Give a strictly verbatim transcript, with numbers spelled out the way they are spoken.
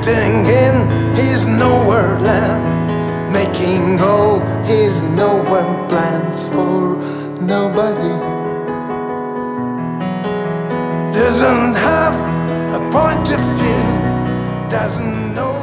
drifting in his nowhere land, making all his nowhere plans for nobody. Doesn't have a point of view, doesn't know